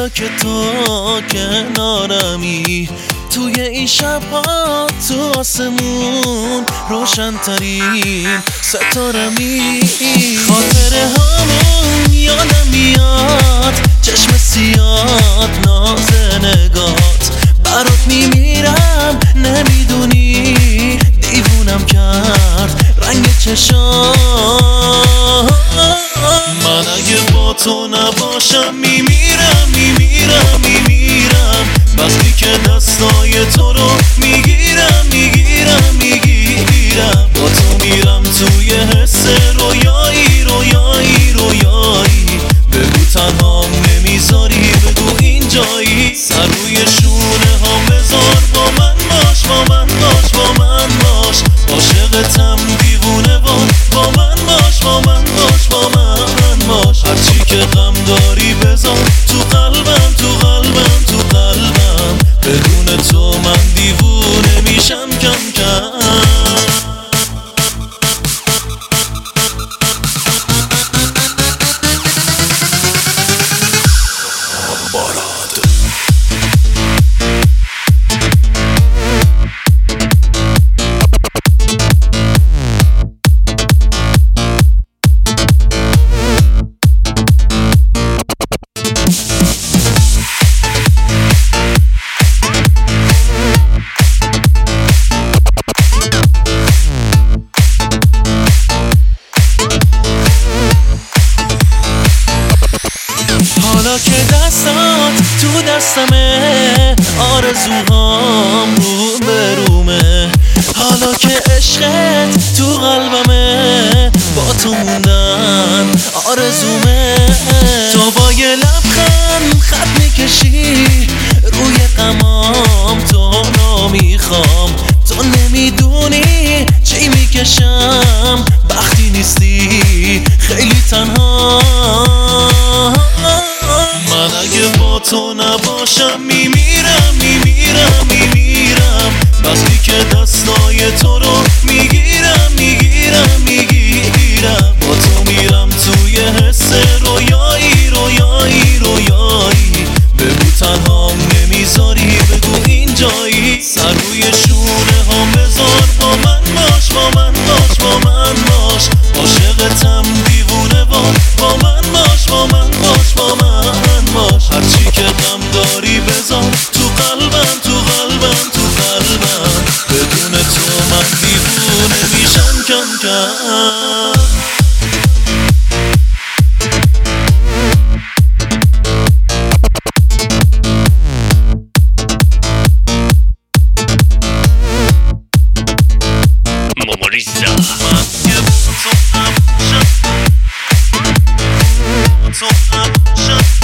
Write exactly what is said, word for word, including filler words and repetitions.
که تو کنارمی، توی این شب‌ها تو آسمون روشن ترین ستارمی. خاطره هامون یادم میاد، چشم سیاد ناز نگات، برات میمیرم نمیدونی دیوونم کرد رنگ چشام. من اگه با تو نباشم میمیرم میمیرم میمیرم، وقتی که دستای تو رو میگیرم میگیرم میگیرم، با تو میرم توی حس رویایی رویایی رویایی. بگو تنهام نمیذاری، بگو اینجایی، سر روی شونه هم بذار، با من باش با من باش با من باش، عاشقتم دیوونه وار، با من باش با من باش با من باش. هرچی که غم داری بذار تو قلبم تو قلبم تو قلبم، بدون تو من دیوونه میشم کم کم. حالا که دستات تو دستمه، آرزوهام رو به رومه، حالا که عشقت تو قلبمه، با تو موندن آرزومه. تو با یه لبخند خط میکشی روی غمام، تو نمیخوام، تو نمیدونی چی میکشم وقتی نیستی خیلی تنها. من اگه با تو نباشم میمیرم میمیرم میمیرم، وقتی که دستای تو رو میگیرم میگیرم میگیرم، با تو میرم توی حس رویایی رویایی رویایی. بگو تنهام نمیذاری، بگو اینجایی، سر روی شونه هم بذار، با من باش با من باش با من باش، عاشقتم دیوونه وار، با من باش با من باش با من باش. هرچی که غم داری بذار تو قلبم تو قلبم تو قلبم، بدون تو من دیوونه میشم کم کم. Momoriza. من که با تو نباشم، با تو نباشم